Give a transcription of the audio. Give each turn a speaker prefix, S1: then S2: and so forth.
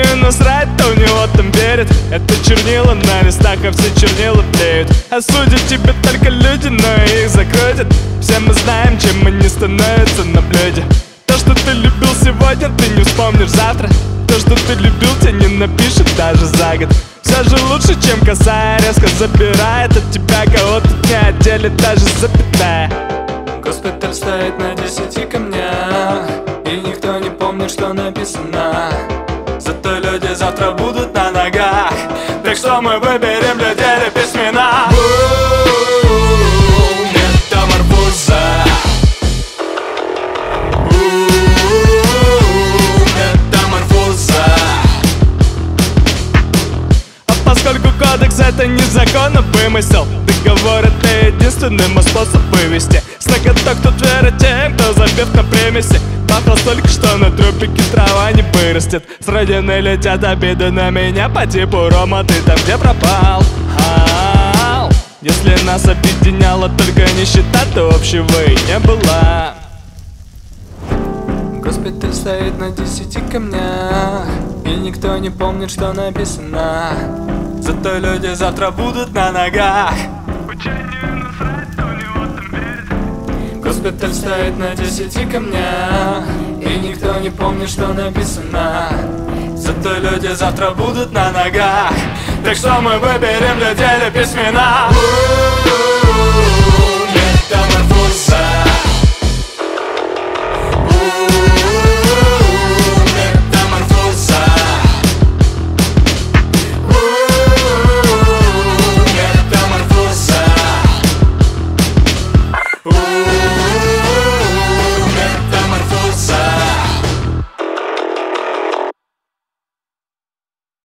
S1: не насрать, то в него там верит. Это чернила на листах, а все чернила тлеют. Осудят тебя только люди, но их закрутят. Все мы знаем, чем они становятся на блюде. То, что ты любил сегодня, ты не вспомнишь завтра. То, что ты любил, тебе не напишет даже за год. Все же лучше, чем косая резко забирает от тебя кого-то, не отделит даже запятая.
S2: Госпиталь стоит на 10 камнях, и никто не помнит, что написано. Зато люди завтра будут на ногах, так что мы выберем людей для письмена. Метаморфоза. Метаморфоза.
S1: А поскольку кодекс это не закон, а вымысел, договор это единственный мой способ вывести с ноготок тут веры тем, кто забив на примеси. Вопрос только, что на трупике трава не вырастет. С родины летят обиды на меня по типу: Рома, ты там где пропал? Если нас объединяла только нищета, то общего и не было.
S2: Госпиталь стоит на 10 камнях, и никто не помнит, что написано. Зато люди завтра будут на ногах. Госпиталь стоит на 10 камнях, и никто не помнит, что написано. Зато люди завтра будут на ногах, так что мы выберем людей для письмена. Метаморфоза.